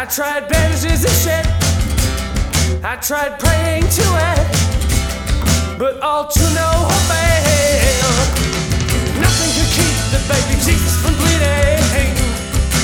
I tried bandages and shit. I tried praying to it, but all to no avail. Nothing could keep the baby Jesus from bleeding.